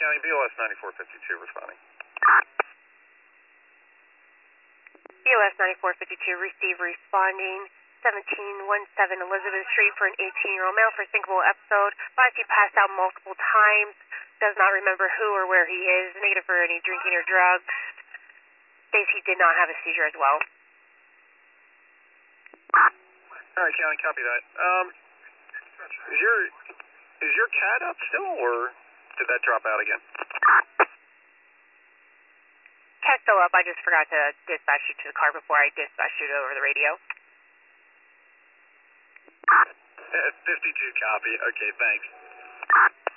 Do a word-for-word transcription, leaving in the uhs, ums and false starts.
County, B L S ninety-four fifty-two responding. B L S ninety-four fifty-two, receive responding seventeen seventeen Elizabeth Street for an eighteen-year-old male for a syncopal episode. Advised he passed out multiple times, does not remember who or where he is, negative for any drinking or drugs. States he did not have a seizure as well. All right, County, copy that. Um, is your is your cat up still, or did that drop out again? Cat's still up. I just forgot to dispatch you to the car before I dispatched you over the radio. fifty-two copy. Okay, thanks.